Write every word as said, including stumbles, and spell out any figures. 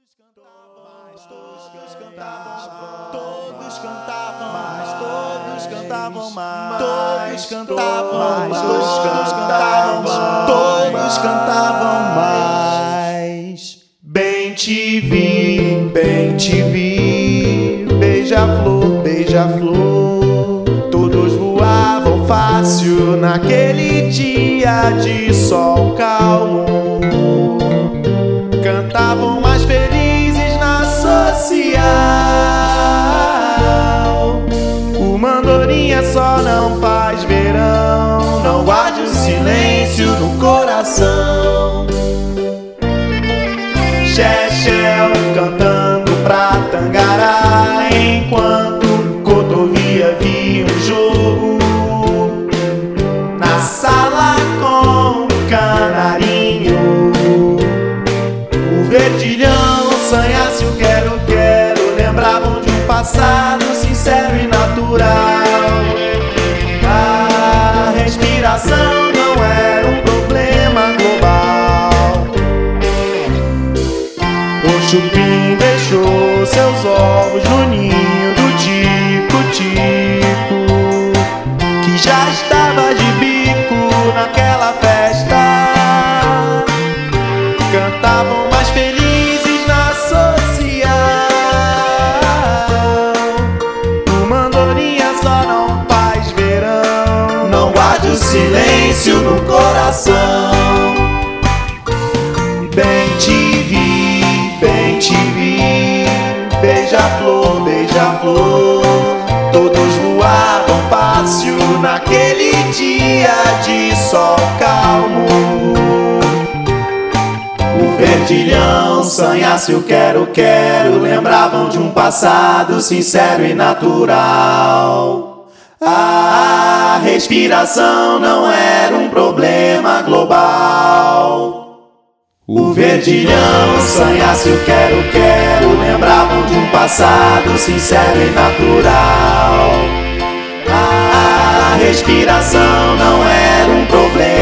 Todos cantavam, todos cantavam mais, todos cantavam mais, todos cantavam mais, todos cantavam mais, todos cantavam mais. Bem te vi, bem te vi, beija-flor, beija-flor. Todos voavam fácil naquele dia de sol calmo. Cantavam mais felizes na social. O Mandorinha só não faz verão, não guarde o silêncio no coração. Chechel cantando pra Tangará, enquanto Cotovia via um jogo na sala com o canarinho. O verdilhão, sanhasse o quero, quero, lembravam de um passado sincero e natural. A respiração não era um problema global. O chupim deixou seus ovos no ninho do tico-tico, que já estava de bico naquela festa. Cantavam mais felizes na social. O Mandorinha só não faz verão, não guarde o silêncio no coração. Bem te vi, bem te vi, beija-flor, beija-flor. Todos voavam fácil naquele dia de sol calmo. O verdilhão, sanhasse o quero, quero, lembravam de um passado sincero e natural. A respiração não era um problema global. O verdilhão, sanhasse o quero, quero, lembravam de um passado sincero e natural. A respiração não era um problema